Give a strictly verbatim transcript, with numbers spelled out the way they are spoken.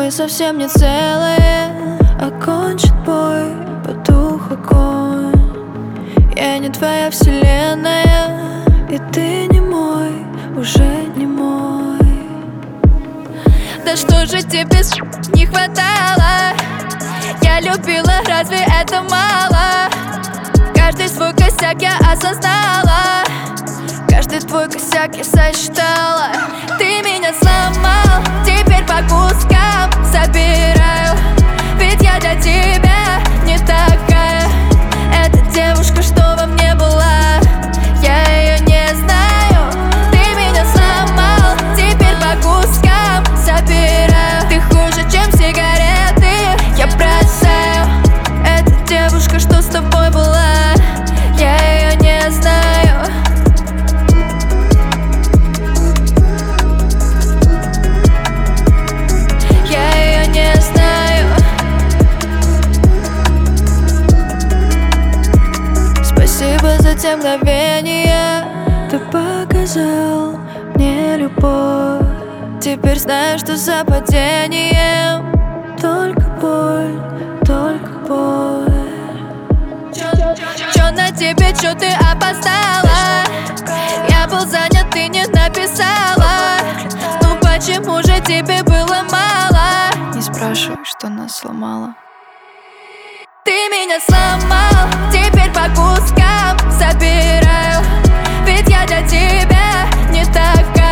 Мы совсем не целые, окончен бой, потух огонь. Я не твоя вселенная, и ты не мой, уже не мой. Да что же тебе не хватало? Я любила, разве это мало? Каждый свой косяк я осознала, каждый твой косяк я сосчитала. Ты меня сломал, теперь по кускам собираю. Ведь я для тебя не такая. Эта девушка, что во мне была, я ее не знаю. Ты меня сломал, теперь по кускам собираю. Ты хуже, чем сигареты, я бросаю. Эта девушка, что с тобой была, я ее не знаю. Я ее не знаю. Спасибо за те мгновения, ты показал мне любовь. Теперь знаю, что за падением только боль, только боль. Чё на тебе, чё ты опоздала? Я был занят, ты не написала. Ну почему же тебе было мало? Не спрашивай, что нас сломало. Ты меня сломал, теперь по кускам собираю. Ведь я для тебя не такая.